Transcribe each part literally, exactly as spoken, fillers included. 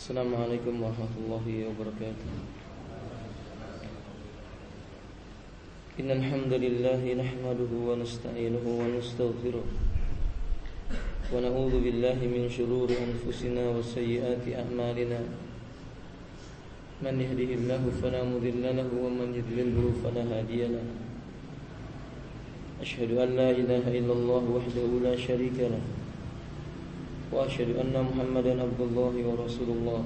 Assalamualaikum warahmatullahi wabarakatuh. Innal hamdalillah nahmaduhu wa nasta'inuhu wa nastaghfiruh wa na'udzu billahi min shururi anfusina wa sayyiati a'malina. Man yahdihillahu fala mudilla lahu wa man yudlilhu fala hadiya lahu. Asyhadu an la ilaha illallah wahdahu la syarika lahu wa asyhadu anna Muhammadan abdullahi wa rasulullah.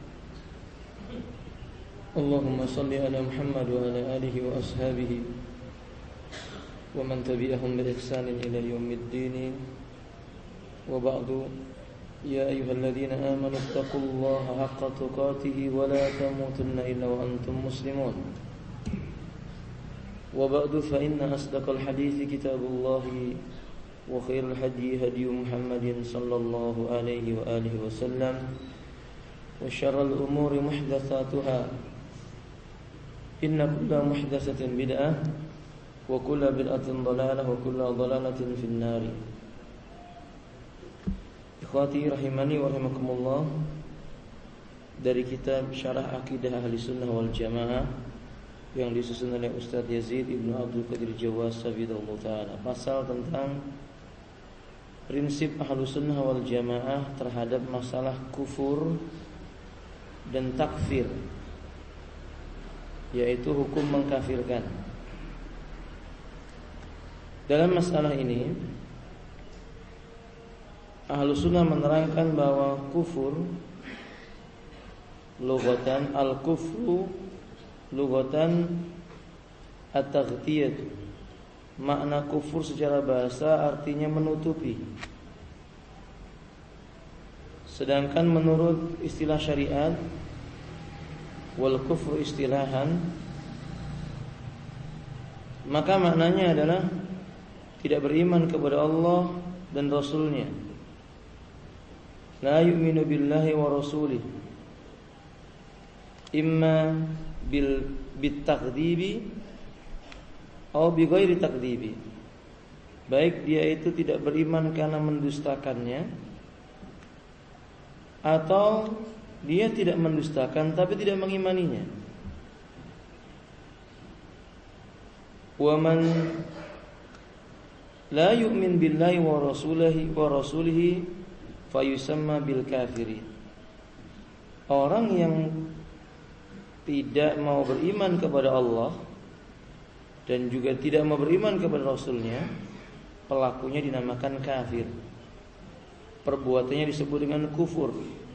Allahumma salli ala Muhammad wa ala alihi wa ashabihi wa man tabi'ahum bi ihsanin ila yaumiddin. Wa ba'du, ya ayyuhalladzina amanu taqullaha haqqa tuqatih wa la tamutunna illa wa antum muslimun. Wa ba'du, fa inna asdaqal hadithi kitabullahi wa khairul hadi hadi Muhammadin sallallahu alaihi wa alihi wasallam wa syarrul umuri muhdatsatuha inna kulla muhdatsatin bid'ah wa kulla bid'atin dhalalah wa kulla dhalalatin fin nar. Ikhwati rahimani wa rahimakumullah, dari kitab Syarah Aqidah Ahli Sunnah wal Jamaah yang disusun oleh Ustaz Yazid Ibnu Abdul Qadir Jawas Sabidullah Ta'ala, pasal tentang prinsip Ahlus Sunnah wal Jamaah terhadap masalah kufur dan takfir, yaitu hukum mengkafirkan. Dalam masalah ini Ahlus Sunnah menerangkan bahwa kufur lughatan, al-kufru lughatan at-taghtiyah. Makna kufur secara bahasa artinya menutupi. Sedangkan menurut istilah syariat, wal kufru istilahan, maka maknanya adalah tidak beriman kepada Allah dan Rasulnya. La yu'minu billahi wa rasulih, imma bil bitakdzibi atau bi ghairi takdzibi. Baik dia itu tidak beriman karena mendustakannya, atau dia tidak mendustakan tapi tidak mengimaninya. Wa man la yu'min billahi wa rasulihi wa rasulihi fayusamma bil kafiri. Orang yang tidak mau beriman kepada Allah dan juga tidak mau beriman kepada Rasulnya, pelakunya dinamakan kafir. Perbuatannya disebut dengan kufur.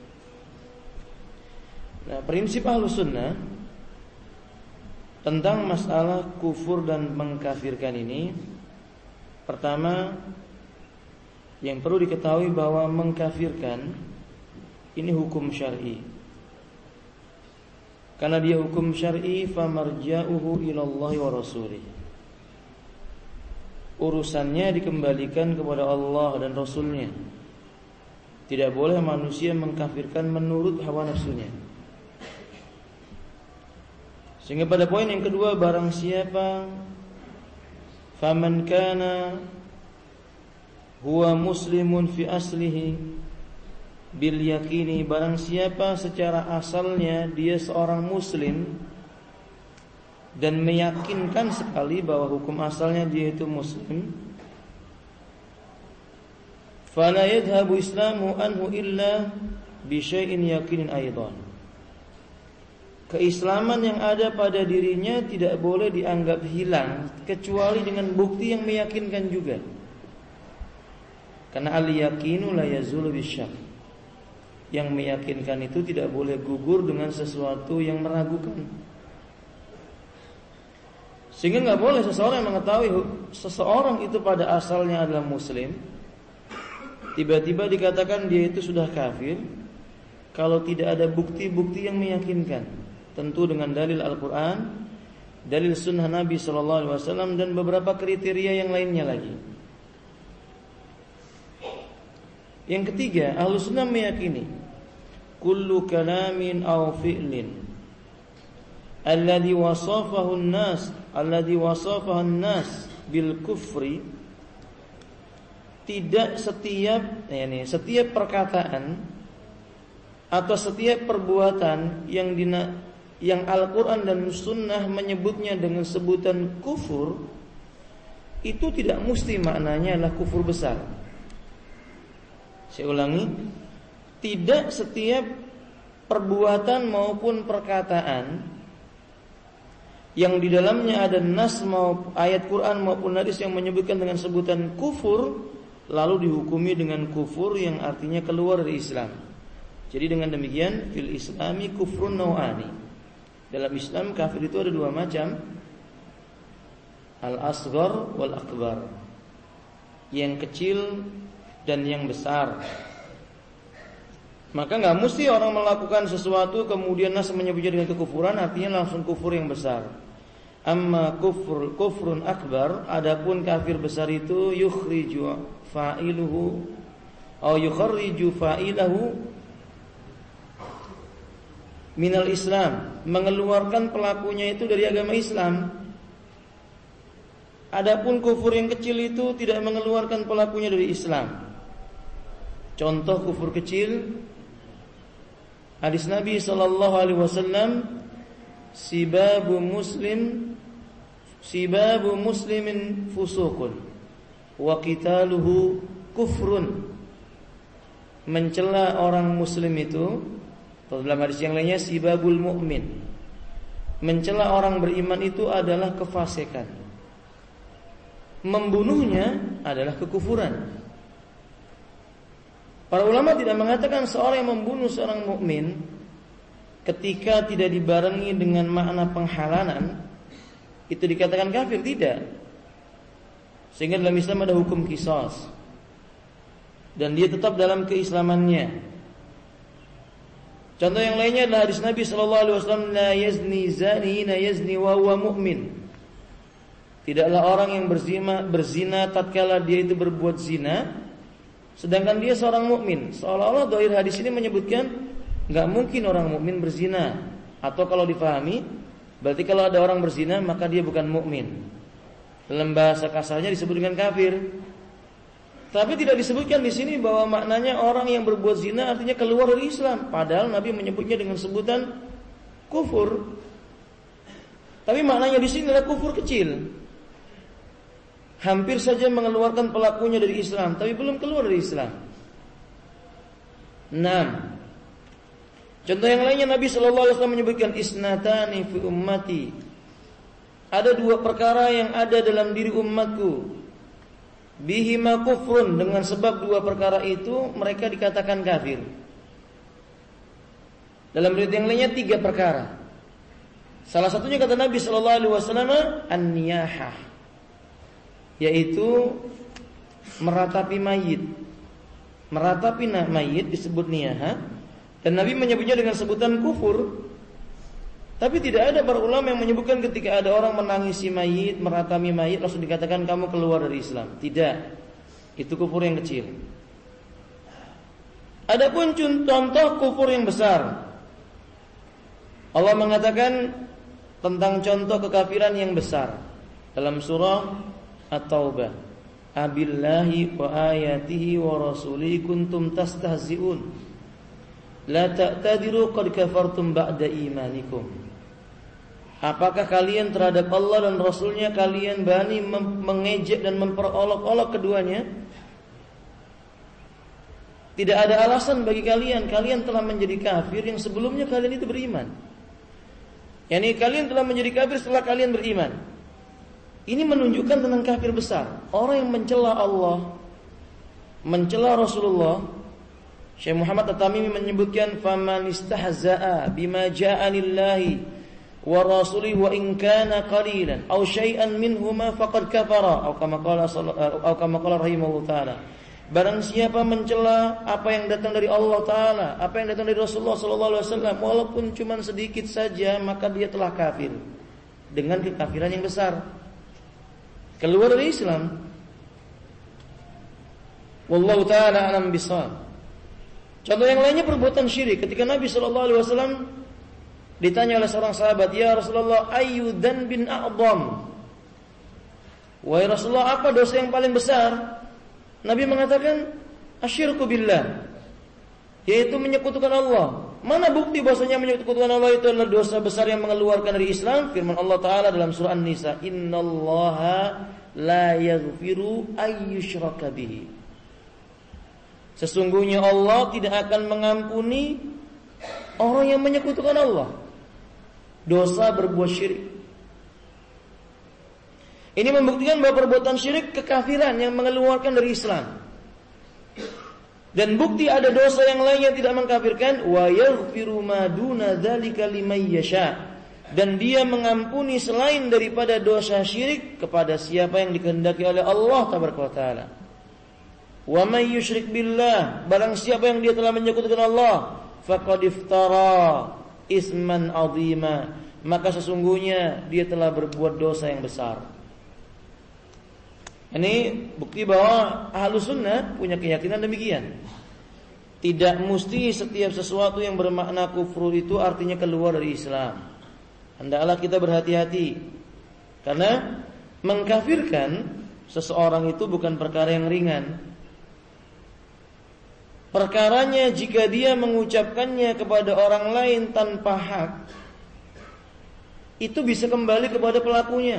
Nah, prinsip Ahlus Sunnah tentang masalah kufur dan mengkafirkan ini, pertama yang perlu diketahui bahwa mengkafirkan ini hukum syar'i. Karena dia hukum syar'i, famarja'uhu ilallahi wa rasulih. Urusannya dikembalikan kepada Allah dan Rasulnya. Tidak boleh manusia mengkafirkan menurut hawa nafsunya. Sehingga pada poin yang kedua, barang siapa faman kana huwa muslimun fi aslihi bil yakini, barang siapa secara asalnya dia seorang muslim dan meyakinkan sekali bahwa hukum asalnya dia itu muslim, fala yadhhabu islamu anhu illa bi syai'in yakinin aidan. Keislaman yang ada pada dirinya tidak boleh dianggap hilang kecuali dengan bukti yang meyakinkan juga. Karena al-yaqinu la yazulu bisyak. Yang meyakinkan itu tidak boleh gugur dengan sesuatu yang meragukan. Sehingga nggak boleh seseorang yang mengetahui seseorang itu pada asalnya adalah muslim, tiba-tiba dikatakan dia itu sudah kafir kalau tidak ada bukti-bukti yang meyakinkan. Tentu dengan dalil Al-Quran, dalil sunnah Nabi shallallahu alaihi wasallam, dan beberapa kriteria yang lainnya lagi. Yang ketiga, Ahlus Sunnah meyakini kullu kalamin aw fi'lin alladhi wasafahu an-nas alladhi wasafahu an-nas bil kufri, tidak setiap, ya ini, setiap perkataan atau setiap perbuatan yang dina, yang Al-Quran dan Sunnah menyebutnya dengan sebutan kufur, itu tidak mesti maknanya adalah kufur besar. Saya ulangi, tidak setiap perbuatan maupun perkataan yang di dalamnya ada nas maupun ayat Quran maupun hadis yang menyebutkan dengan sebutan kufur lalu dihukumi dengan kufur yang artinya keluar dari Islam. Jadi dengan demikian fil Islami kufrun nau'ani. Dalam Islam kafir itu ada dua macam, al-asghar wal akbar, yang kecil dan yang besar. Maka nggak mesti orang melakukan sesuatu kemudian nas menyebutnya dengan kekufuran artinya langsung kufur yang besar. Amma kufur kufrun akbar, adapun kafir besar itu yukhriju fa'iluhu atau yukhriju fa'ilahu minal Islam, mengeluarkan pelakunya itu dari agama Islam. Adapun kufur yang kecil itu tidak mengeluarkan pelakunya dari Islam. Contoh kufur kecil, hadis Nabi sallallahu alaihi wasallam, sibabu muslim sibabu muslimin fusuqun wa qitaluhu kufrun. Mencela orang muslim itu, atau dalam hadis yang lainnya sibabul mu'min, mencela orang beriman itu adalah kefasikan. Membunuhnya adalah kekufuran. Para ulama tidak mengatakan seorang yang membunuh seorang mukmin ketika tidak dibarengi dengan makna penghalalan itu dikatakan kafir, tidak. Sehingga dalam Islam ada hukum qisas dan dia tetap dalam keislamannya. Contoh yang lainnya adalah hadis Nabi sallallahu alaihi wasallam, la yazni zani na yazni wa huwa mu'min. Tidaklah orang yang berzina berzina tatkala dia itu berbuat zina sedangkan dia seorang mukmin. Seolah-olah dhahir hadis ini menyebutkan enggak mungkin orang mukmin berzina, atau kalau difahami berarti kalau ada orang berzina maka dia bukan mukmin. Dalam bahasa kasarnya disebut dengan kafir. Tapi tidak disebutkan di sini bahwa maknanya orang yang berbuat zina artinya keluar dari Islam, padahal Nabi menyebutnya dengan sebutan kufur. Tapi maknanya di sini adalah kufur kecil. Hampir saja mengeluarkan pelakunya dari Islam, tapi belum keluar dari Islam. enam. Contoh yang lainnya Nabi sallallahu alaihi wasallam menyebutkan isnatani fi ummati. Ada dua perkara yang ada dalam diri umatku. Bihima kufrun, dengan sebab dua perkara itu mereka dikatakan kafir. Dalam riwayat yang lainnya tiga perkara. Salah satunya kata Nabi sallallahu alaihi wasallam an-niyahah, yaitu meratapi mayit. Meratapi mayit disebut niyahah, dan Nabi menyebutnya dengan sebutan kufur. Tapi tidak ada para ulama yang menyebutkan ketika ada orang menangisi mayit, meratapi mayit langsung dikatakan kamu keluar dari Islam. Tidak. Itu kufur yang kecil. Adapun contoh kufur yang besar, Allah mengatakan tentang contoh kekafiran yang besar dalam surah At-Taubah. Abillahi wa ayatihi wa rasulihi kuntum tastahzi'un. La ta'tadiru qad kafartum ba'da imanikum. Apakah kalian terhadap Allah dan Rasulnya kalian berani mengejek dan memperolok-olok keduanya? Tidak ada alasan bagi kalian. Kalian telah menjadi kafir yang sebelumnya kalian itu beriman. Yani kalian telah menjadi kafir setelah kalian beriman. Ini menunjukkan tentang kafir besar. Orang yang mencela Allah, mencela Rasulullah. Syekh Muhammad At-Tamimi menyebutkan faman istahza'a bima ja'a lillahi wa rasulihi wa in kana qalilan aw syai'an minhuma faqad kafara atau kama qala atau kama qala rahimahullah taala. Barang siapa mencela apa yang datang dari Allah taala, apa yang datang dari Rasulullah sallallahu alaihi wasallam walaupun cuma sedikit saja, maka dia telah kafir dengan kekafiran yang besar. Keluar dari Islam. Wallahu taala alam bisawab. Contoh yang lainnya perbuatan syirik. Ketika Nabi sallallahu alaihi wasallam ditanya oleh seorang sahabat, "Ya Rasulullah, ayyu dzanbin a'dham?" Wahai Rasulullah, apa dosa yang paling besar? Nabi mengatakan, asyirku billah, yaitu menyekutukan Allah. Mana bukti bahwasanya menyekutukan Allah itu adalah dosa besar yang mengeluarkan dari Islam? Firman Allah Ta'ala dalam surah An-Nisa, Innallaha la yaghfiru ayyushraka bihi. Sesungguhnya Allah tidak akan mengampuni orang yang menyekutukan Allah, dosa berbuat syirik. Ini membuktikan bahwa perbuatan syirik kekafiran yang mengeluarkan dari Islam. Dan bukti ada dosa yang lain yang tidak mengkafirkan, wa yaghfiru ma duna dzalika liman yasha. Dan dia mengampuni selain daripada dosa syirik kepada siapa yang dikehendaki oleh Allah tabaraka taala. Wa may yusyrik billah, barang siapa yang dia telah menyekutukan Allah, faqad iftara isman 'azima, maka sesungguhnya dia telah berbuat dosa yang besar. Ini bukti bahwa Ahlus Sunnah punya keyakinan demikian. Tidak mesti setiap sesuatu yang bermakna kufur itu artinya keluar dari Islam. Hendaklah kita berhati-hati, karena mengkafirkan seseorang itu bukan perkara yang ringan. Perkaranya jika dia mengucapkannya kepada orang lain tanpa hak, itu bisa kembali kepada pelakunya.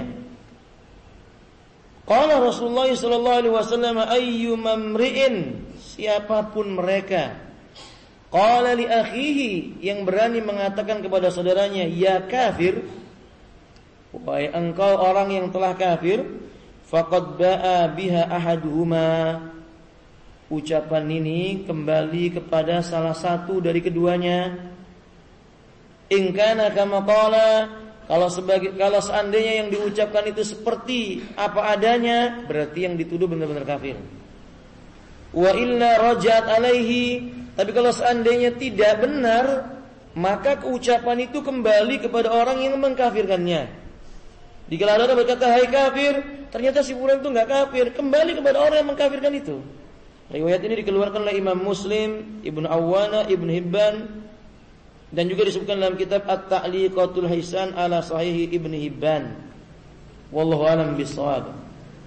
Qala Rasulullah sallallahu alaihi wasallam, ayyuma mri'in, siapapun mereka, qala li akhihi, yang berani mengatakan kepada saudaranya, ya kafir, wahai engkau orang yang telah kafir, faqad ba'a biha ahaduhuma, ucapan ini kembali kepada salah satu dari keduanya. In kana kama qala, Kalau sebagai kalau seandainya yang diucapkan itu seperti apa adanya, berarti yang dituduh benar-benar kafir. Wa illa rajat alaihi, tapi kalau seandainya tidak benar, maka keucapan itu kembali kepada orang yang mengkafirkannya. Jika ada orang berkata hai kafir, ternyata si fulan itu enggak kafir, kembali kepada orang yang mengkafirkan itu. Riwayat ini dikeluarkan oleh Imam Muslim, Ibnu Awana, Ibnu Hibban, dan juga disebutkan dalam kitab At-Ta'liqatul Hisan ala Sahih Ibnu Hibban. Wallahu a'lam bishawab.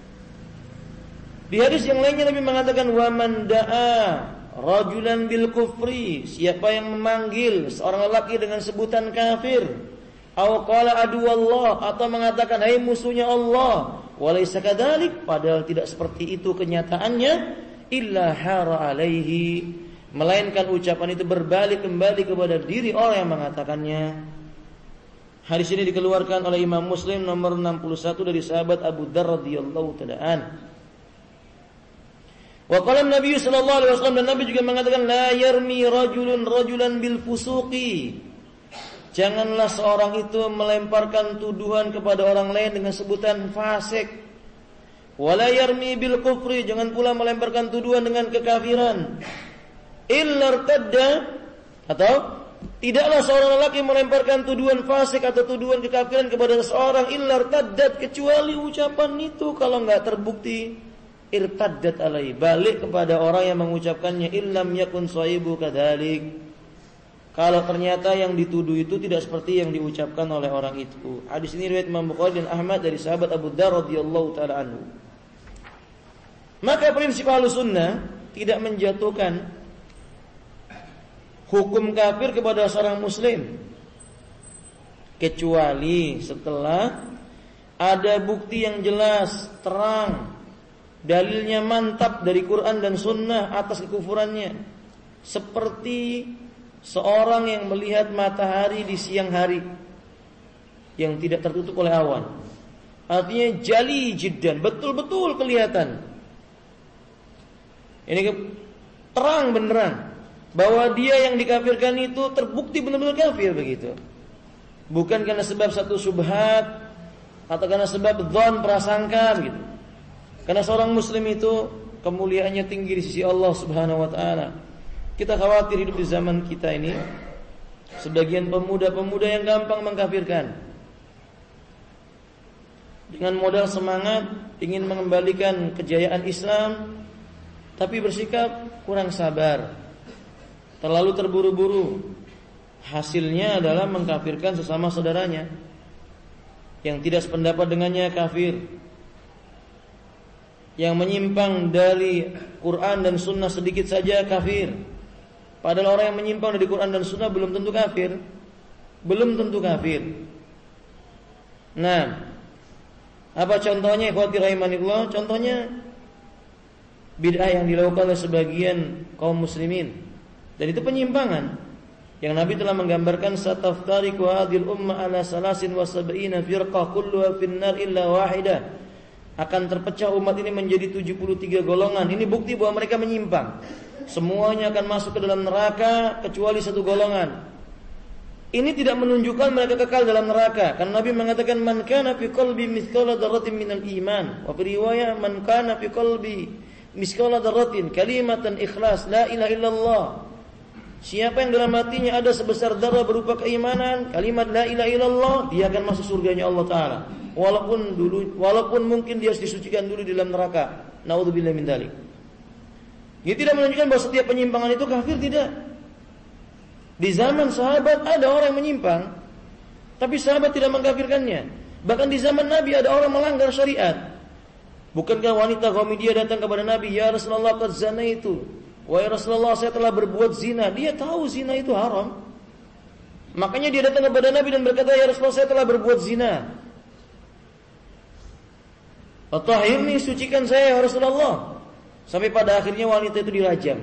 Di hadis yang lainnya Nabi mengatakan, wa man da'a rajulan bil kufri, siapa yang memanggil seorang lelaki dengan sebutan kafir, aw qala adu Allah, atau mengatakan hai musuhnya Allah, walaysa kadzalik, padahal tidak seperti itu kenyataannya, illa hara alaihi, melainkan ucapan itu berbalik kembali kepada diri orang yang mengatakannya. Hadis ini dikeluarkan oleh Imam Muslim nomor enam puluh satu dari sahabat Abu Dzar radhiyallahu ta'ala an. Wa qala Nabi sallallahu alaihi wasallam, dan Nabi juga mengatakan, la yarmi rajulun rajulan bil fusuqi, janganlah seorang itu melemparkan tuduhan kepada orang lain dengan sebutan fasik. Wala yarmi bil kufri, jangan pula melemparkan tuduhan dengan kekafiran. Illa irtadda, atau tidaklah seorang lelaki melemparkan tuduhan fasik atau tuduhan kekafiran kepada seseorang illa irtaddat, kecuali ucapan itu kalau enggak terbukti irtaddat alai, balik kepada orang yang mengucapkannya, illam yakun shaibu kadzalik, kalau ternyata yang dituduh itu tidak seperti yang diucapkan oleh orang itu. Hadis ini riwayat Imam Bukhari dan Ahmad dari sahabat Abu Dzar radhiyallahu taala anhu. Maka prinsip Ahlussunnah tidak menjatuhkan hukum kafir kepada seorang muslim kecuali setelah ada bukti yang jelas, terang, dalilnya mantap dari Quran dan Sunnah atas kekufurannya. Seperti seorang yang melihat matahari di siang hari yang tidak tertutup oleh awan, artinya jali jiddan, betul-betul kelihatan. Ini terang beneran bahwa dia yang dikafirkan itu terbukti benar-benar kafir begitu. Bukan karena sebab satu syubhat atau karena sebab dzan, prasangka begitu. Karena seorang muslim itu kemuliaannya tinggi di sisi Allah Subhanahu wa taala. Kita khawatir hidup di zaman kita ini sebagian pemuda-pemuda yang gampang mengkafirkan. Dengan modal semangat ingin mengembalikan kejayaan Islam, tapi bersikap kurang sabar, terlalu terburu-buru. Hasilnya adalah mengkafirkan sesama saudaranya yang tidak sependapat dengannya, kafir. Yang menyimpang dari Quran dan Sunnah sedikit saja, kafir. Padahal orang yang menyimpang dari Quran dan Sunnah belum tentu kafir. Belum tentu kafir. Nah, apa contohnya ikhwati rahimanillah? Contohnya bid'ah yang dilakukan oleh sebagian kaum muslimin, dan itu penyimpangan yang Nabi telah menggambarkan, sataftariqu hadhil umma ala salasin wa sab'ina firqah kulluha finnar illa wahidah. Akan terpecah umat ini menjadi tujuh puluh tiga golongan. Ini bukti bahwa mereka menyimpang. Semuanya akan masuk ke dalam neraka kecuali satu golongan. Ini tidak menunjukkan mereka kekal dalam neraka, karena Nabi mengatakan man kana fi qalbi mithqala dzarratin minal iman, wa fi riwayah man kana fi qalbi mithqala dzarratin kalimatan ikhlas la ilaha illallah. Siapa yang dalam hatinya ada sebesar darah berupa keimanan, kalimat la ilaha illallah, dia akan masuk surganya Allah taala. Walaupun dulu walaupun mungkin dia harus disucikan dulu di dalam neraka. Naudzubillah min dzalik. Ini tidak menunjukkan bahwa setiap penyimpangan itu kafir, tidak. Di zaman sahabat ada orang yang menyimpang, tapi sahabat tidak mengkafirkannya. Bahkan di zaman Nabi ada orang melanggar syariat. Bukankah wanita Ghamidiyah datang kepada Nabi, ya Rasulullah qad zanaitu, wahai Rasulullah saya telah berbuat zina. Dia tahu zina itu haram. Makanya dia datang kepada Nabi dan berkata, ya Rasulullah saya telah berbuat zina. At-tahhirni, sucikan saya ya Rasulullah. Sampai pada akhirnya wanita itu dirajam.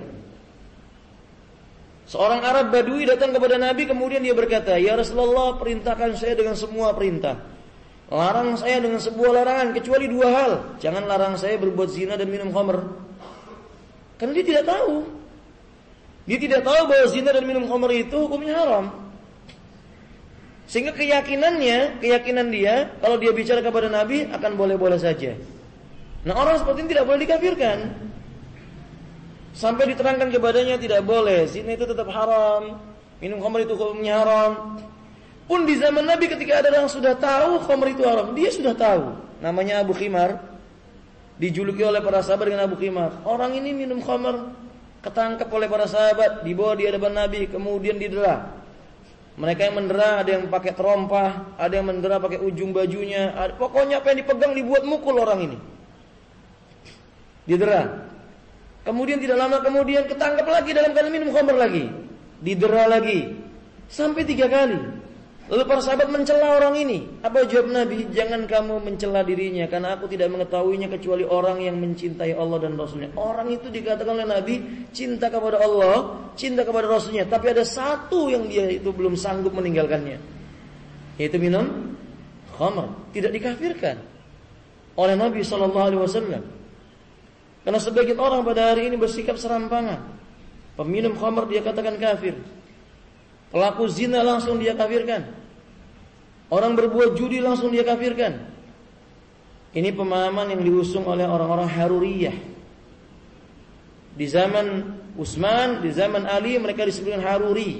Seorang Arab Badui datang kepada Nabi, kemudian dia berkata, ya Rasulullah perintahkan saya dengan semua perintah, larang saya dengan sebuah larangan, kecuali dua hal. Jangan larang saya berbuat zina dan minum khamr. Karena dia tidak tahu. Dia tidak tahu bahwa zina dan minum khamr itu hukumnya haram. Sehingga keyakinannya, keyakinan dia, kalau dia bicara kepada Nabi akan boleh-boleh saja. Nah, orang seperti ini tidak boleh dikafirkan. Sampai diterangkan kepadanya tidak boleh, zina itu tetap haram, minum khamr itu hukumnya haram. Pun di zaman Nabi ketika ada orang sudah tahu khamr itu haram, dia sudah tahu. Namanya Abu Khimar, dijuluki oleh para sahabat dengan Abu Khimar. Orang ini minum khamr, ketangkap oleh para sahabat, dibawa di hadapan Nabi, kemudian didera. Mereka yang mendera ada yang pakai terompah, ada yang mendera pakai ujung bajunya, ada, pokoknya apa yang dipegang dibuat mukul orang ini. Didera. Kemudian tidak lama kemudian ketangkap lagi dalam keadaan minum khamr lagi, didera lagi, sampai tiga kali. Lalu para sahabat mencela orang ini. Apa jawab Nabi? Jangan kamu mencela dirinya, karena aku tidak mengetahuinya kecuali orang yang mencintai Allah dan Rasulnya. Orang itu dikatakan oleh Nabi cinta kepada Allah, cinta kepada Rasulnya, tapi ada satu yang dia itu belum sanggup meninggalkannya, yaitu minum khamr. Tidak dikafirkan oleh Nabi shallallahu alaihi wasallam. Karena sebagian orang pada hari ini bersikap serampangan. Peminum khamr dia katakan kafir. Pelaku zina langsung dia kafirkan. Orang berbuat judi langsung dia kafirkan. Ini pemahaman yang diusung oleh orang-orang Haruriyah. Di zaman Utsman, di zaman Ali mereka disebut dengan Haruri.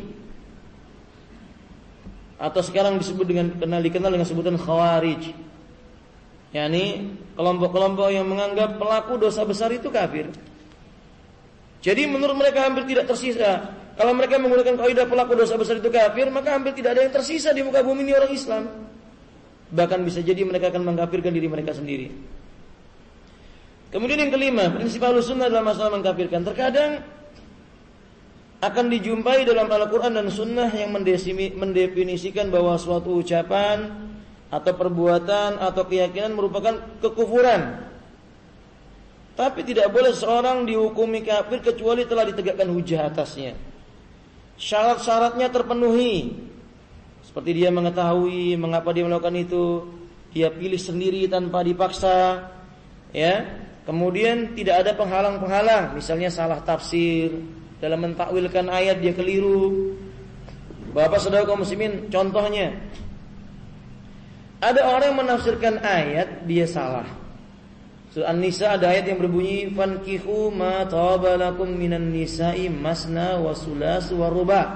Atau sekarang disebut dengan kenal dikenal dengan sebutan Khawarij. yakni kelompok-kelompok yang menganggap pelaku dosa besar itu kafir. Jadi menurut mereka hampir tidak tersisa. Kalau mereka menggunakan kaidah pelaku dosa besar itu kafir, maka hampir tidak ada yang tersisa di muka bumi ini orang Islam. Bahkan bisa jadi mereka akan mengkafirkan diri mereka sendiri. Kemudian yang kelima, prinsip Ahlussunnah dalam masalah mengkafirkan. Terkadang akan dijumpai dalam Al-Quran dan Sunnah yang mendefinisikan bahwa suatu ucapan atau perbuatan atau keyakinan merupakan kekufuran. Tapi tidak boleh seorang dihukumi kafir kecuali telah ditegakkan hujah atasnya. Syarat-syaratnya terpenuhi. Seperti dia mengetahui mengapa dia melakukan itu, dia pilih sendiri tanpa dipaksa, ya. Kemudian tidak ada penghalang-penghalang, misalnya salah tafsir, dalam mentakwilkan ayat dia keliru. Bapak saudara kaum muslimin, contohnya ada orang yang menafsirkan ayat dia salah. Surah An-Nisa ada ayat yang berbunyi fankihu ma taba lakum minan nisa'i masna wa sulas wa ruba'.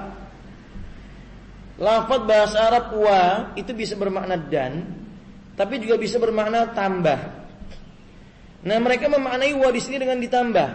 Lafaz bahasa Arab wa itu bisa bermakna dan, tapi juga bisa bermakna tambah. Nah, mereka memaknai wa di sini dengan ditambah.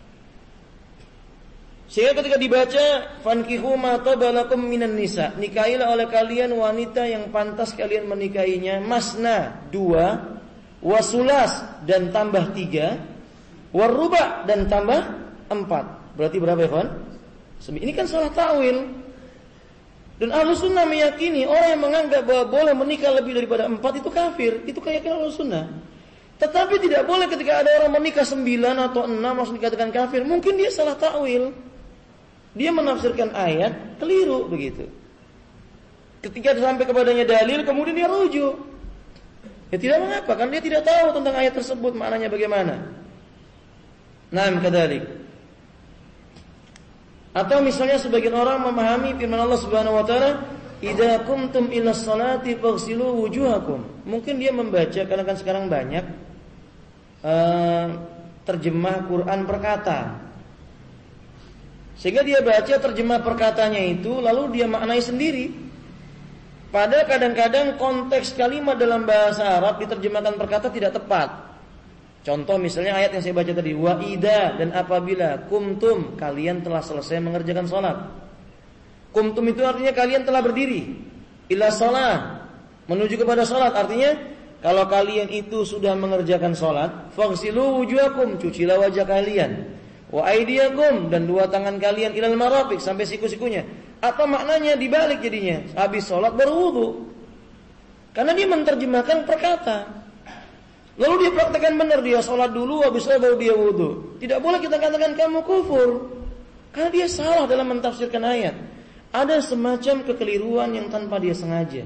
Sehingga ketika dibaca fankihu ma taba lakum minan nisa, nikahilah oleh kalian wanita yang pantas kalian menikahinya, masna dua, wasulas dan tambah tiga, waruba dan tambah empat. Berarti berapa ya kawan? Ini kan salah ta'wil. Dan Ahlus Sunnah meyakini orang yang menganggap bahwa boleh menikah lebih daripada empat itu kafir. Itu keyakinan Ahlus Sunnah. Tetapi tidak boleh ketika ada orang menikah sembilan atau enam langsung dikatakan kafir. Mungkin dia salah ta'wil. Dia menafsirkan ayat keliru begitu. Ketika sampai kepadanya dalil, kemudian dia rujuk. Ya tidak mengapa, kan dia tidak tahu tentang ayat tersebut maknanya bagaimana. Naam kadzalik. Atau misalnya sebagian orang memahami firman Allah Subhanahu wa taala, "Idza qumtum ilas salati faghsilu wujuhakum." Mungkin dia membaca karena kan sekarang banyak uh, terjemah Quran perkata. Sehingga dia baca terjemah perkatanya itu lalu dia maknai sendiri. Padahal kadang-kadang konteks kalimat dalam bahasa Arab diterjemahkan perkata tidak tepat. Contoh misalnya ayat yang saya baca tadi, wa idza, dan apabila kumtum, kalian telah selesai mengerjakan salat. Kumtum itu artinya kalian telah berdiri ila salat, menuju kepada salat. Artinya kalau kalian itu sudah mengerjakan salat, faghsilu wujuhakum, cucilah wajah kalian. Wa aydiyakum, dan dua tangan kalian ilal marafiq, sampai siku-sikunya. Atau maknanya dibalik jadinya, habis sholat baru wudu. Karena dia menerjemahkan perkata. Lalu dia praktekkan benar, dia sholat dulu, habis sholat baru dia wudu. Tidak boleh kita katakan kamu kufur, karena dia salah dalam mentafsirkan ayat. Ada semacam kekeliruan yang tanpa dia sengaja.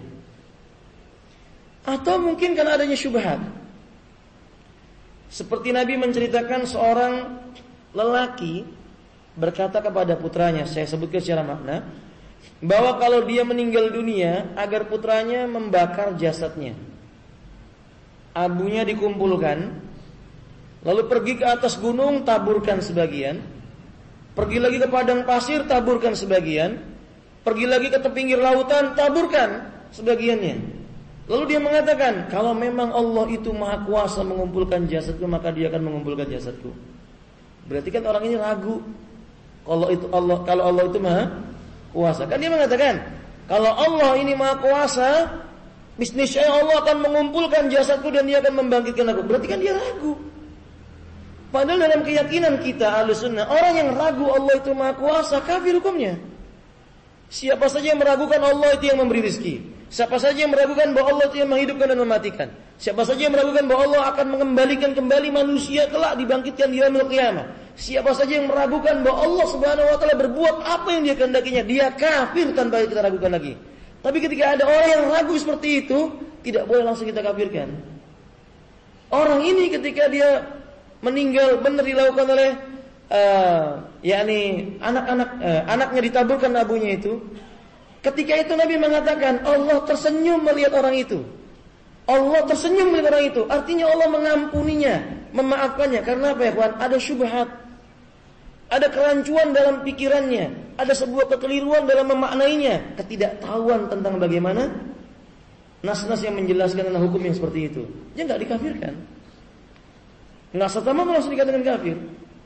Atau mungkin karena adanya syubhat. Seperti Nabi menceritakan seorang lelaki berkata kepada putranya, saya sebutkan secara makna, bahwa kalau dia meninggal dunia agar putranya membakar jasadnya. Abunya dikumpulkan, lalu pergi ke atas gunung, taburkan sebagian, pergi lagi ke padang pasir, taburkan sebagian, pergi lagi ke pinggir lautan, taburkan sebagiannya. Lalu dia mengatakan, kalau memang Allah itu maha kuasa mengumpulkan jasadku, maka dia akan mengumpulkan jasadku. Berarti kan orang ini ragu. Kalau itu Allah, kalau Allah itu maha kuasa. Kan dia mengatakan, kalau Allah ini maha kuasa, niscaya Allah akan mengumpulkan jasadku dan dia akan membangkitkan aku. Berarti kan dia ragu. Padahal dalam keyakinan kita Ahlus Sunnah, orang yang ragu Allah itu maha kuasa, kafir hukumnya. Siapa saja yang meragukan Allah itu yang memberi rezeki. Siapa saja yang meragukan bahwa Allah itu yang menghidupkan dan mematikan. Siapa saja yang meragukan bahwa Allah akan mengembalikan kembali manusia kelak dibangkitkan di yaumil qiyamah. Siapa saja yang meragukan bahwa Allah Subhanahu wa taala berbuat apa yang dia kehendakinya, dia kafir tanpa kita ragukan lagi. Tapi ketika ada orang yang ragu seperti itu, tidak boleh langsung kita kafirkan. Orang ini ketika dia meninggal benar dilakukan oleh uh, yakni anak-anak uh, anaknya ditaburkan abunya itu. Ketika itu Nabi mengatakan Allah tersenyum melihat orang itu. Allah tersenyum melihat orang itu. Artinya Allah mengampuninya, memaafkannya. Karena apa ya kawan? Ada syubhat, ada kerancuan dalam pikirannya, ada sebuah kekeliruan dalam memaknainya, ketidaktahuan tentang bagaimana nas-nas yang menjelaskan tentang hukum yang seperti itu. Dia nggak dikafirkan, nggak serta-merta langsung dikatakan kafir.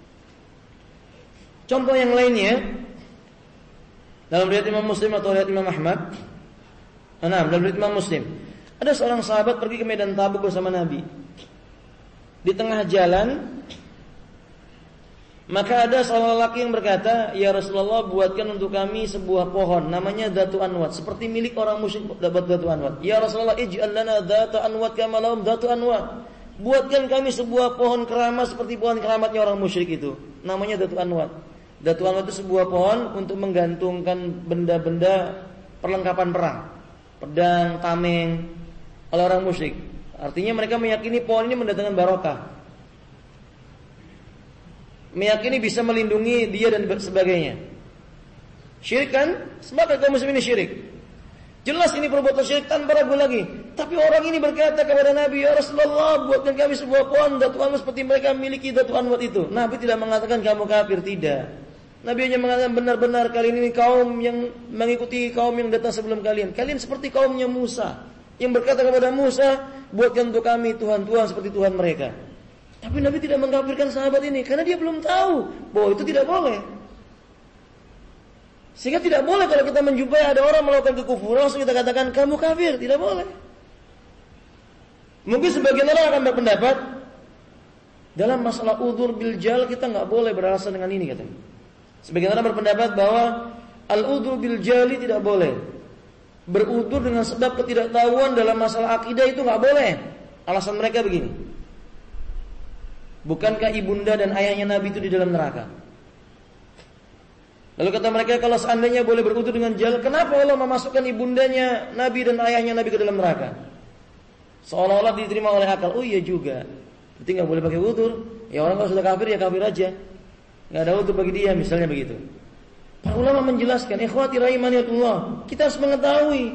Contoh yang lainnya dalam riwayat Imam Muslim atau riwayat Imam Ahmad. Nah, dalam riwayat Imam Muslim, ada seorang sahabat pergi ke medan Tabuk bersama Nabi. Di tengah jalan, maka ada seorang lelaki yang berkata, "Ya Rasulullah, buatkan untuk kami sebuah pohon namanya Dhatu Anwat, seperti milik orang musyrik dapat Dhatu Anwat." "Ya Rasulullah, ij'al lana Dhatu Anwat kama lahum Dhatu Anwat." Buatkan kami sebuah pohon keramat seperti pohon keramatnya orang musyrik itu, namanya Dhatu Anwat. Dhatu Anwat itu sebuah pohon untuk menggantungkan benda-benda perlengkapan perang, pedang, tameng, oleh orang musyrik. Artinya mereka meyakini pohon ini mendatangkan barokah, meyakini bisa melindungi dia dan sebagainya. Syirik kan? Sebagai kaum muslimin ini syirik. Jelas ini perbuatan syirik tanpa ragu lagi. Tapi orang ini berkata kepada Nabi, "Ya Rasulullah, buatkan kami sebuah pohon Dhatu Anwat seperti mereka memiliki Dhatu Anwat itu." Nabi tidak mengatakan kamu kafir, tidak. Nabi hanya mengatakan benar-benar kalian ini kaum yang mengikuti kaum yang datang sebelum kalian. Kalian seperti kaumnya Musa yang berkata kepada Musa, "Buatkan untuk kami Tuhan-Tuhan seperti Tuhan mereka." Tapi Nabi tidak mengkafirkan sahabat ini karena dia belum tahu bahwa itu tidak boleh. Sehingga tidak boleh kalau kita menjumpai ada orang melakukan kekufuran langsung kita katakan kamu kafir, tidak boleh. Mungkin sebagian orang akan berpendapat dalam masalah udzur bil jahl kita enggak boleh beralasan dengan ini katanya. Sebagian orang berpendapat bahwa al-udhr bil jahli tidak boleh. Berudzur dengan sebab ketidaktahuan dalam masalah akidah itu enggak boleh. Alasan mereka begini. Bukankah ibunda dan ayahnya Nabi itu di dalam neraka? Lalu kata mereka, kalau seandainya boleh berudzur dengan jahil, kenapa Allah memasukkan ibundanya Nabi dan ayahnya Nabi ke dalam neraka? Seolah-olah diterima oleh akal. Oh iya juga. Berarti enggak boleh pakai udzur. Ya orang kalau sudah kafir ya kafir aja. Enggak ada udzur bagi dia, misalnya begitu. Para ulama menjelaskan, ikhwati rahimaniyatullah, kita harus mengetahui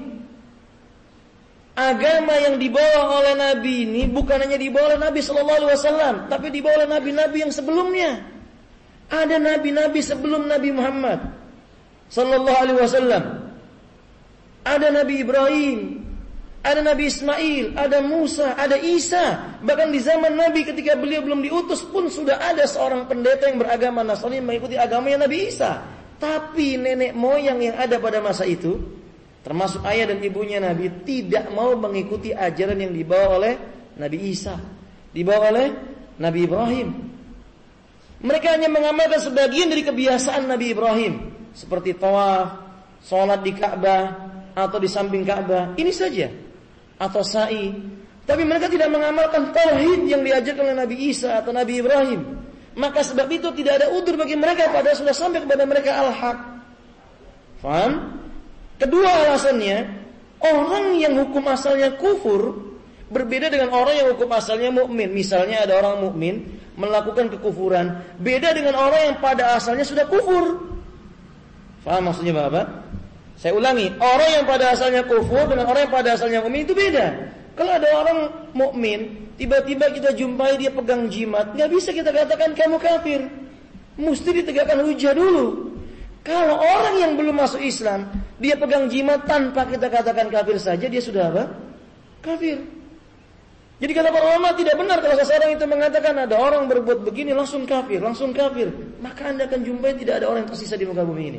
agama yang dibawa oleh Nabi ini bukan hanya dibawa oleh Nabi sallallahu alaihi wasallam, tapi dibawa oleh nabi-nabi yang sebelumnya. Ada nabi-nabi sebelum Nabi Muhammad sallallahu alaihi wasallam. Ada Nabi Ibrahim, ada Nabi Ismail, ada Musa, ada Isa. Bahkan di zaman Nabi ketika beliau belum diutus pun sudah ada seorang pendeta yang beragama Nasrani mengikuti agamanya Nabi Isa. Tapi nenek moyang yang ada pada masa itu, termasuk ayah dan ibunya Nabi, tidak mau mengikuti ajaran yang dibawa oleh Nabi Isa, dibawa oleh Nabi Ibrahim. Mereka hanya mengamalkan sebagian dari kebiasaan Nabi Ibrahim, seperti tawaf, sholat di Ka'bah atau di samping Ka'bah, ini saja, atau sa'i. Tapi mereka tidak mengamalkan tauhid yang diajarkan oleh Nabi Isa atau Nabi Ibrahim. Maka sebab itu tidak ada udzur bagi mereka padahal sudah sampai kepada mereka al-haq. Faham? Kedua alasannya, orang yang hukum asalnya kufur berbeda dengan orang yang hukum asalnya mukmin. Misalnya ada orang mukmin melakukan kekufuran, beda dengan orang yang pada asalnya sudah kufur. Faham maksudnya Bapak? Saya ulangi, orang yang pada asalnya kufur dengan orang yang pada asalnya mukmin itu beda. Kalau ada orang mukmin, tiba-tiba kita jumpai dia pegang jimat, nggak bisa kita katakan kamu kafir. Mesti ditegakkan hujah dulu. Kalau orang yang belum masuk Islam, dia pegang jimat tanpa kita katakan kafir saja, dia sudah apa? Kafir. Jadi kata para ulama tidak benar kalau seseorang itu mengatakan ada orang berbuat begini langsung kafir, langsung kafir. Maka Anda akan jumpai tidak ada orang yang tersisa di muka bumi ini.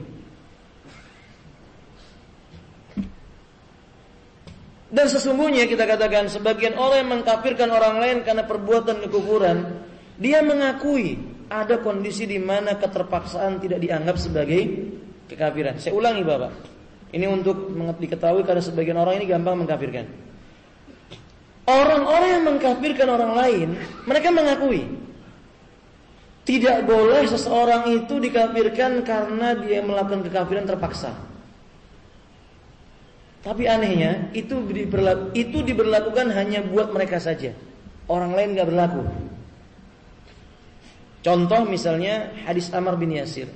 Dan sesungguhnya kita katakan sebagian orang yang mengkafirkan orang lain karena perbuatan kekufuran, dia mengakui ada kondisi di mana keterpaksaan tidak dianggap sebagai kekafiran. Saya ulangi Bapak, ini untuk diketahui karena sebagian orang ini gampang mengkafirkan. Orang-orang yang mengkafirkan orang lain, mereka mengakui tidak boleh seseorang itu dikafirkan karena dia melakukan kekafiran terpaksa. Tapi anehnya itu diberlaku, itu diberlakukan hanya buat mereka saja. Orang lain enggak berlaku. Contoh misalnya hadis Ammar bin Yasir.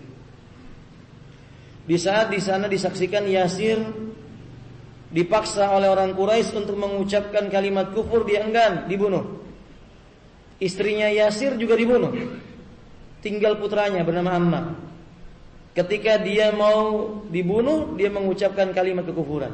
Di saat di sana disaksikan Yasir dipaksa oleh orang Quraisy untuk mengucapkan kalimat kufur, dia enggan, dibunuh. Istrinya Yasir juga dibunuh. Tinggal putranya bernama Ammar. Ketika dia mau dibunuh, dia mengucapkan kalimat kekufuran.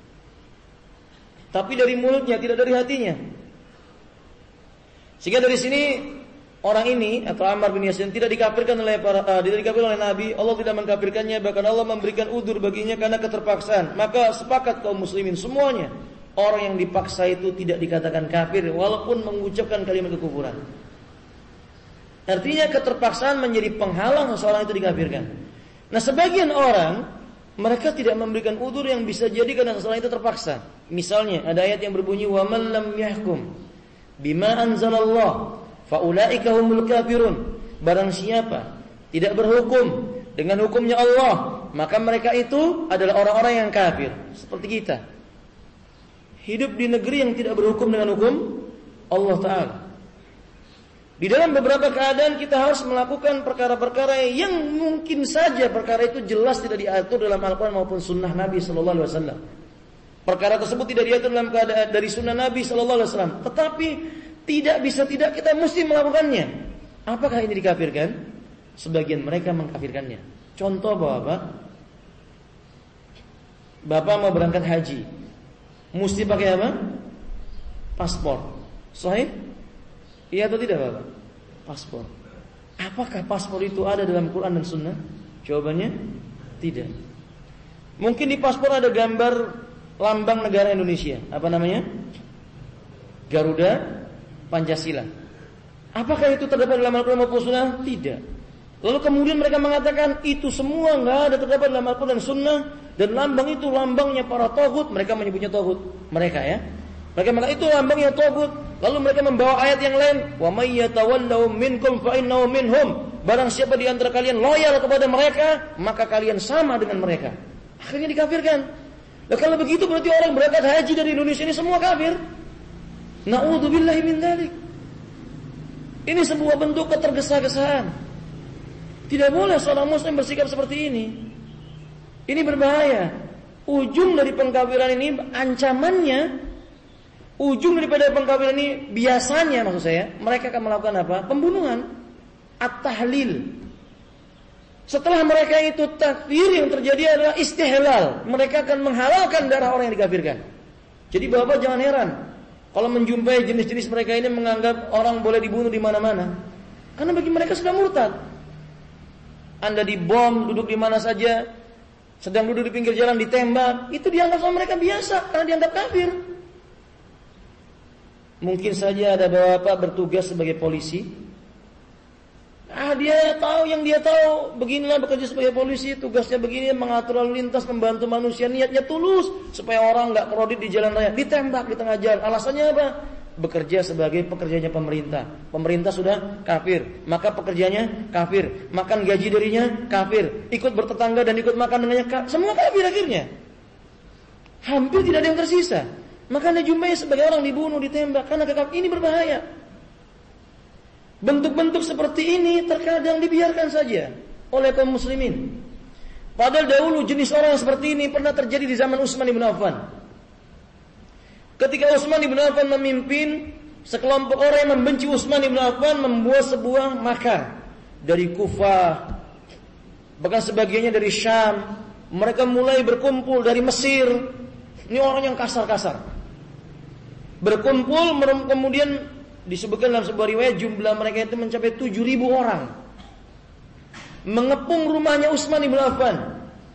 Tapi dari mulutnya, tidak dari hatinya. Sehingga dari sini orang ini atau Ammar bin Yasir tidak dikafirkan oleh para, uh, tidak dikafirkan oleh Nabi. Allah tidak mengkafirkannya, bahkan Allah memberikan udzur baginya karena keterpaksaan. Maka sepakat kaum muslimin semuanya, orang yang dipaksa itu tidak dikatakan kafir walaupun mengucapkan kalimat kekufuran. Artinya keterpaksaan menjadi penghalang seseorang itu dikafirkan. Nah, sebagian orang mereka tidak memberikan udzur yang bisa jadi karena seseorang itu terpaksa. Misalnya ada ayat yang berbunyi wa man lam yahkum bima anzalallah faulaika humul kafirun. Barang siapa tidak berhukum dengan hukumnya Allah, maka mereka itu adalah orang-orang yang kafir. Seperti kita hidup di negeri yang tidak berhukum dengan hukum Allah Ta'ala. Di dalam beberapa keadaan kita harus melakukan perkara-perkara yang mungkin saja perkara itu jelas tidak diatur dalam Al-Quran maupun Sunnah Nabi Sallallahu Alaihi Wasallam. Perkara tersebut tidak diatur dalam keadaan dari Sunnah Nabi Sallallahu Alaihi Wasallam. Tetapi tidak bisa tidak kita mesti melakukannya. Apakah ini dikafirkan? Sebagian mereka mengkafirkannya. Contoh Bapak, Bapak mau berangkat haji, mesti pakai apa? Paspor. Sahih? Iya atau tidak Bapak? Paspor. Apakah paspor itu ada dalam Quran dan Sunnah? Jawabannya tidak. Mungkin di paspor ada gambar lambang negara Indonesia. Apa namanya? Garuda Pancasila. Apakah itu terdapat dalam Al-Quran maupun Sunnah? Tidak. Lalu kemudian mereka mengatakan itu semua nggak ada terdapat dalam Al-Quran dan Sunnah, dan lambang itu lambangnya para taghut. Mereka menyebutnya taghut. Mereka ya. Mereka mengatakan itu lambangnya taghut. Lalu mereka membawa ayat yang lain, wa may yatawallau minkum fa innahu minhum. Barang siapa di antara kalian loyal kepada mereka, maka kalian sama dengan mereka. Akhirnya dikafirkan. Nah, kalau begitu berarti orang berangkat haji dari Indonesia ini semua kafir. Na'udzubillahi min dzalik. Ini sebuah bentuk ketergesa-gesaan. Tidak boleh seorang muslim bersikap seperti ini. Ini berbahaya. Ujung dari pengkafiran ini, ancamannya, ujung daripada pengkafiran ini biasanya maksud saya, mereka akan melakukan apa? Pembunuhan. At-tahlil. Setelah mereka itu takfir, yang terjadi adalah istihlal. Mereka akan menghalalkan darah orang yang dikafirkan. Jadi Bapak jangan heran kalau menjumpai jenis-jenis mereka ini menganggap orang boleh dibunuh di mana-mana. Karena bagi mereka sudah murtad. Anda dibom, duduk di mana saja, sedang duduk di pinggir jalan ditembak, itu dianggap sama mereka biasa karena dianggap kafir. Mungkin saja ada bapak bertugas sebagai polisi. Ah, dia tahu yang dia tahu, beginilah bekerja sebagai polisi, tugasnya begini, mengatur lalu lintas, membantu manusia, niatnya tulus supaya orang nggak kredit di jalan raya, ditembak di tengah jalan. Alasannya apa? Bekerja sebagai pekerjanya pemerintah. Pemerintah sudah kafir, maka pekerjanya kafir, makan gaji darinya kafir, ikut bertetangga dan ikut makan dengannya kafir. Semua kafir akhirnya. Hampir tidak ada yang tersisa. Maka Anda jumpai sebagai orang dibunuh, ditembak karena kekaf. Ini berbahaya. Bentuk-bentuk seperti ini terkadang dibiarkan saja oleh kaum muslimin. Padahal dahulu jenis orang seperti ini pernah terjadi di zaman Utsman bin Affan. Ketika Utsman bin Affan memimpin, sekelompok orang yang membenci Utsman bin Affan membuat sebuah makar dari Kufah, bahkan sebagiannya dari Syam. Mereka mulai berkumpul dari Mesir. Ini orang yang kasar-kasar. Berkumpul, kemudian disebutkan dalam sebuah riwayat jumlah mereka itu mencapai tujuh ribu orang. Mengepung rumahnya Utsman bin Affan.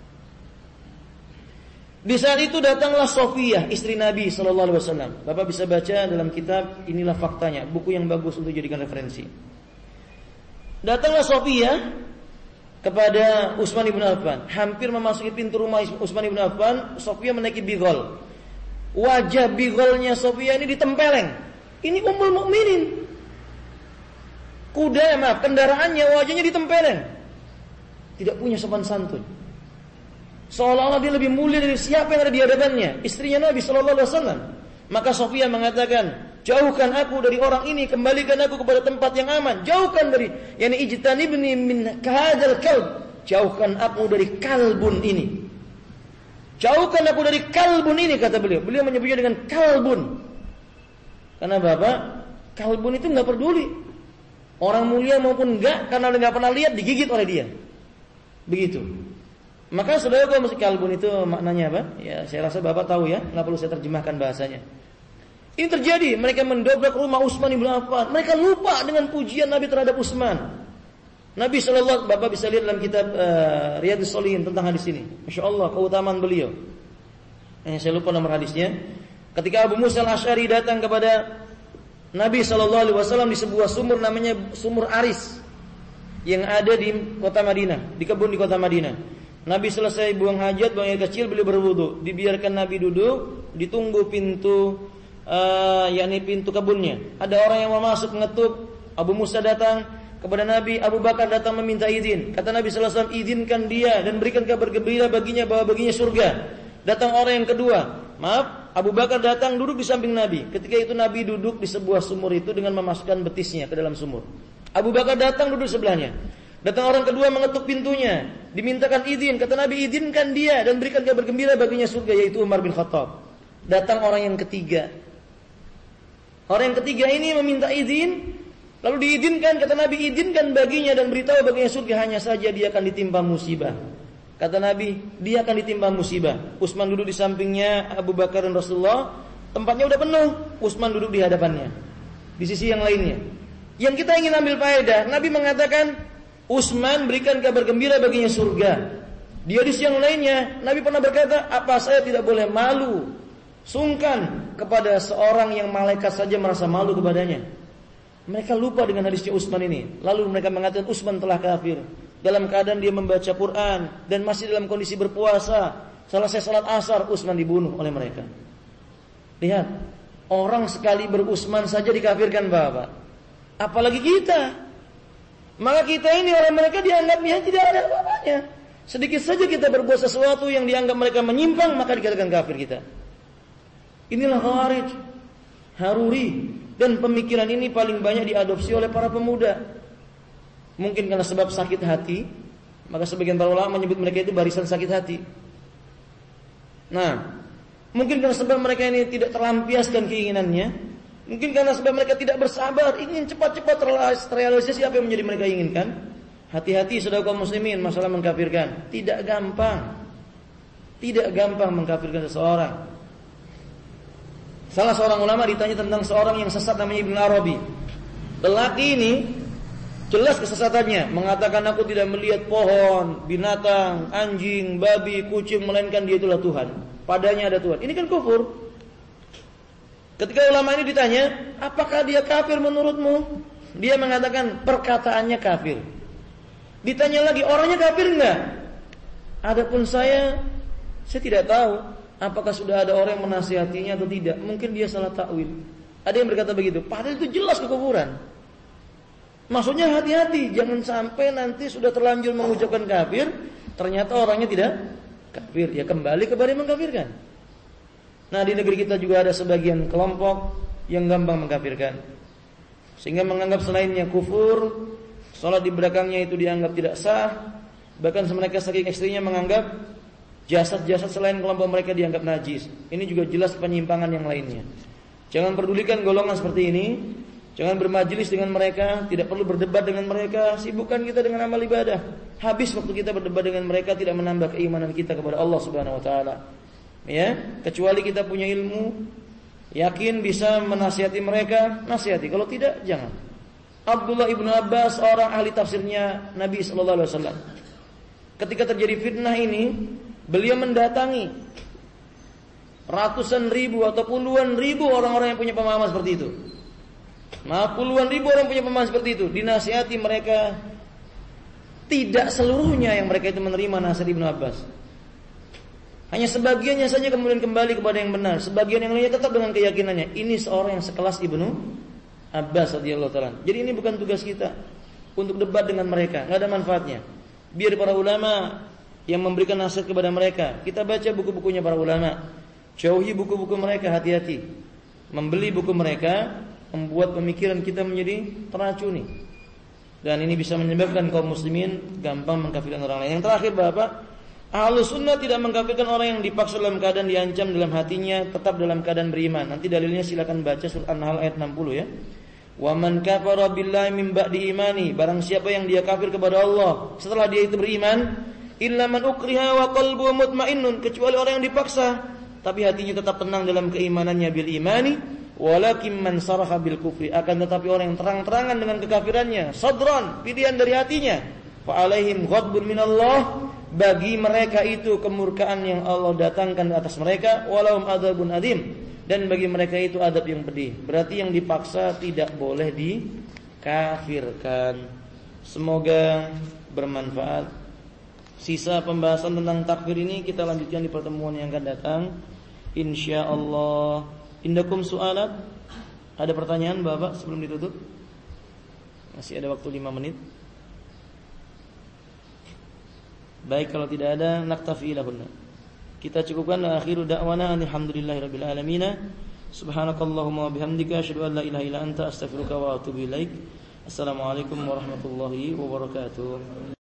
Di saat itu datanglah Sofiyah, istri Nabi sallallahu alaihi wasallam. Bapak bisa baca dalam kitab Inilah Faktanya, buku yang bagus untuk jadikan referensi. Datanglah Sofiyah kepada Utsman bin Affan. Hampir memasuki pintu rumah Utsman bin Affan, Sofiyah menaiki bigol. Wajah bigolnya Sofiyah ini ditempeleng. Ini ummul mukminin. Kuda, maaf, kendaraannya wajahnya ditempeleng. Tidak punya sopan santun. Seolah-olah dia lebih mulia dari siapa yang ada di hadapannya, istrinya Nabi sallallahu alaihi wasallam. Maka Sofiyah mengatakan, "Jauhkan aku dari orang ini, kembalikan aku kepada tempat yang aman. Jauhkan dari, yani ijtanibni min hadzal kalb. Jauhkan aku dari kalbun ini. Jauhkan aku dari kalbun ini," kata beliau. Beliau menyebutnya dengan kalbun. Karena Bapak, kalbun itu nggak peduli orang mulia maupun enggak, karena nggak pernah lihat digigit oleh dia. Begitu. Maka saudara kalau mesti kalbun itu maknanya apa? Ya, saya rasa Bapak tahu ya, nggak perlu saya terjemahkan bahasanya. Ini terjadi, mereka mendobrak rumah Utsman bin Affan. Mereka lupa dengan pujian Nabi terhadap Utsman. Nabi sallallahu alaihi wasallam, Bapak bisa lihat dalam kitab uh, Riyadhus Shalihin tentang hadis ini. Masya Allah, keutamaan beliau. Eh, saya lupa nomor hadisnya. Ketika Abu Musa al-Asy'ari datang kepada Nabi sallallahu alaihi wasallam di sebuah sumur namanya Sumur Aris yang ada di kota Madinah, di kebun di kota Madinah. Nabi selesai buang hajat, buang air kecil, beliau berwudu. Dibiarkan Nabi duduk, ditunggu pintu uh, yakni pintu kebunnya. Ada orang yang mau masuk ngetuk. Abu Musa datang kepada Nabi, Abu Bakar datang meminta izin. Kata Nabi sallallahu alaihi wasallam, "Izinkan dia dan berikan kabar gembira baginya bahwa baginya surga." Datang orang yang kedua. Maaf, Abu Bakar datang duduk di samping Nabi. Ketika itu Nabi duduk di sebuah sumur itu dengan memasukkan betisnya ke dalam sumur. Abu Bakar datang duduk sebelahnya. Datang orang kedua mengetuk pintunya, dimintakan izin. Kata Nabi, "Izinkan dia dan berikan kabar gembira baginya surga," yaitu Umar bin Khattab. Datang orang yang ketiga. Orang yang ketiga ini meminta izin, lalu diizinkan. Kata Nabi, "Izinkan baginya dan beritahu baginya surga, hanya saja dia akan ditimpa musibah." Kata Nabi, dia akan ditimpa musibah. Utsman duduk di sampingnya Abu Bakar dan Rasulullah. Tempatnya udah penuh. Utsman duduk di hadapannya. Di sisi yang lainnya. Yang kita ingin ambil faedah, Nabi mengatakan, Utsman berikan kabar gembira baginya surga. Di hadis yang lainnya, Nabi pernah berkata, "Apa saya tidak boleh malu, sungkan kepada seorang yang malaikat saja merasa malu kepadanya?" Mereka lupa dengan hadisnya Utsman ini. Lalu mereka mengatakan Utsman telah kafir dalam keadaan dia membaca Quran dan masih dalam kondisi berpuasa. Selesai salat asar, Utsman dibunuh oleh mereka. Lihat, orang sekali berusman saja dikafirkan, Bapak. Apalagi kita. Maka kita ini oleh mereka dianggapnya tidak ada apa-apanya. Sedikit saja kita berbuat sesuatu yang dianggap mereka menyimpang, maka dikatakan kafir kita. Inilah Khawarij, Haruri. Dan pemikiran ini paling banyak diadopsi oleh para pemuda. Mungkin karena sebab sakit hati, maka sebagian para ulama menyebut mereka itu barisan sakit hati. Nah, mungkin karena sebab mereka ini tidak terlampiaskan keinginannya. Mungkin karena sebab mereka tidak bersabar, ingin cepat-cepat terrealisasi apa yang menjadi mereka inginkan. Hati-hati saudara kaum muslimin, masalah mengkafirkan. Tidak gampang. Tidak gampang mengkafirkan seseorang. Salah seorang ulama ditanya tentang seorang yang sesat namanya Ibnu Arabi. Lelaki ini jelas kesesatannya, mengatakan aku tidak melihat pohon, binatang, anjing, babi, kucing, melainkan dia itulah Tuhan. Padanya ada Tuhan. Ini kan kufur. Ketika ulama ini ditanya, apakah dia kafir menurutmu? Dia mengatakan perkataannya kafir. Ditanya lagi, orangnya kafir enggak? Adapun saya, saya tidak tahu apakah sudah ada orang yang menasihatinya atau tidak. Mungkin dia salah takwil. Ada yang berkata begitu. Padahal itu jelas kekufuran. Maksudnya hati-hati, jangan sampai nanti sudah terlanjur mengucapkan kafir, ternyata orangnya tidak kafir. Ya kembali kepada yang mengkafirkan. Nah, di negeri kita juga ada sebagian kelompok yang gampang mengkafirkan, sehingga menganggap selainnya kufur, salat di belakangnya itu dianggap tidak sah. Bahkan mereka saking ekstrimnya menganggap jasad-jasad selain kelompok mereka dianggap najis. Ini juga jelas penyimpangan yang lainnya. Jangan pedulikan golongan seperti ini. Jangan bermajelis dengan mereka. Tidak perlu berdebat dengan mereka. Sibukkan kita dengan amal ibadah. Habis waktu kita berdebat dengan mereka, tidak menambah keimanan kita kepada Allah Subhanahu Wa Taala. Ya, kecuali kita punya ilmu, yakin bisa menasihati mereka, nasihati. Kalau tidak, jangan. Abdullah ibnu Abbas, orang ahli tafsirnya Nabi Sallallahu Alaihi Wasallam, ketika terjadi fitnah ini, beliau mendatangi ratusan ribu atau puluhan ribu orang-orang yang punya pemahaman seperti itu. Maaf, puluhan ribu orang punya pemahaman seperti itu. Dinasihati mereka. Tidak seluruhnya yang mereka itu menerima nasihat Ibnu Abbas. Hanya sebagiannya saja kemudian kembali kepada yang benar. Sebagian yang lainnya tetap dengan keyakinannya. Ini seorang yang sekelas Ibnu Abbas radhiyallahu ta'ala. Jadi ini bukan tugas kita untuk debat dengan mereka. Tidak ada manfaatnya. Biar para ulama yang memberikan nasihat kepada mereka. Kita baca buku-bukunya para ulama. Jauhi buku-buku mereka, hati-hati. Membeli buku mereka membuat pemikiran kita menjadi teracuni. Dan ini bisa menyebabkan kaum muslimin gampang mengkafirkan orang lain. Yang terakhir Bapak, Ahlus Sunnah tidak mengkafirkan orang yang dipaksa dalam keadaan diancam dalam hatinya tetap dalam keadaan beriman. Nanti dalilnya silakan baca surat An-Nahl ayat enam puluh ya. Wa man kafara billahi min ba'di imani, barang siapa yang dia kafir kepada Allah setelah dia itu beriman, illa man ukriha wa qalbuhu mutmainnun, kecuali orang yang dipaksa tapi hatinya tetap tenang dalam keimanannya bil imani, walakin man saraha bil kufri, akan tetapi orang yang terang-terangan dengan kekafirannya, sadran, pilihan dari hatinya, fa alaihim ghadbun minallah, bagi mereka itu kemurkaan yang Allah datangkan di atas mereka, walahum adzabun adzim, dan bagi mereka itu adab yang pedih. Berarti yang dipaksa tidak boleh dikafirkan. Semoga bermanfaat. Sisa pembahasan tentang takfir ini kita lanjutkan di pertemuan yang akan datang, insyaallah. Indakum su'alat? Ada pertanyaan Bapak sebelum ditutup? Masih ada waktu lima menit. Baik, kalau tidak ada naktafi lahunna. Kita cukupkan. Akhiru da'wana alhamdulillahirabbil alamin. Subhanakallahumma wa bihamdika asyhadu an la ilaha illa anta astaghfiruka wa atubu ilaik. Assalamualaikum warahmatullahi wabarakatuh.